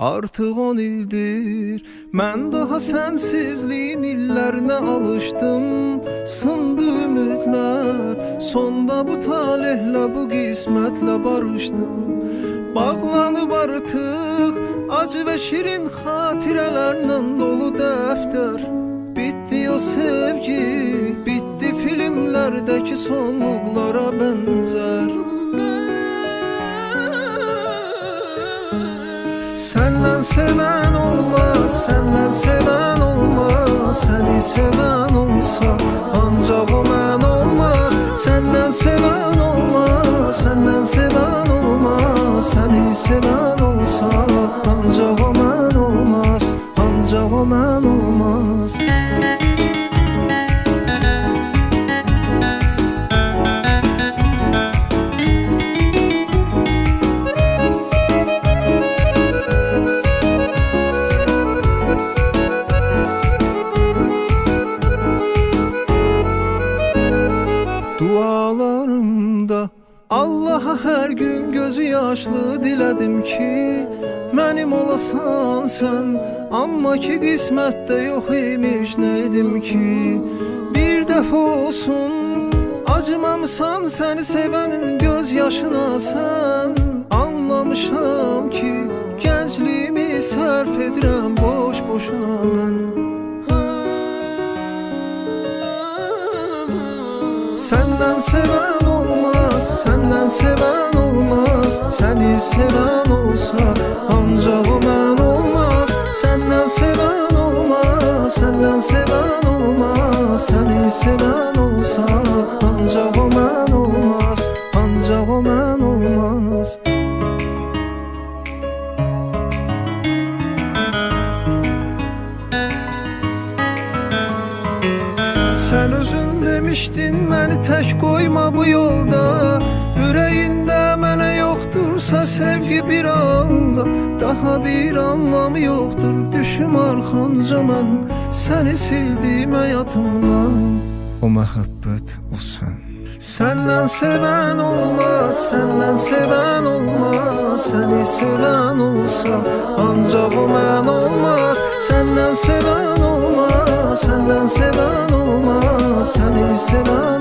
Artıq 10 ildir mən daha sənsizliyin illərinə alışdım. Sındı ümidlər, sonda bu talihlə, bu qismətlə barışdım. Bağlanıb artıq acı və şirin xatirələrlə dolu dəftər. Bitdi o sevgi, bitdi filmlərdəki sonluqlara bənzər. Səndən sevən olmaz, səndən sevən olmaz. Səni sevən olsa ancaq o mən olmaz. Səndən sevən olmaz, səndən sevən olmaz. Səni sevən olsa ancaq o mən olmaz, ancaq o mən olmaz. Dualarımda Allaha hər gün gözü yaşlı dilədim ki, mənim olasan sən. Amma ki qismətdə yox imiş, nə edim ki? Bir dəfə olsun acımamısan səni sevənin göz yaşına sən. Anlamışam ki gəncliyimi sərf edirəm boş boşuna mən. Səndən sevən olmaz, səndən sevən olmaz. Səni sevən olsa ancaq o mən olmaz. Səndən sevən olmaz, səndən sevən olmaz. Səni sevən olsa ancaq o mən olmaz, ancaq o mən olmaz. Sən özün demişdin məni tək qoyma bu yolda. Ürəyində mənə yoxdursa sevgi bir anda, daha bir anlamı yoxdur düşüm arxanca mən. Səni sildim həyatımdan, o məhəbbət o sən. Səndən sevən olmaz, səndən sevən olmaz. Səni sevən olsa ancaq o mən olmaz. Səndən sevən olmaz, səndən sevən olmaz. Səni sevən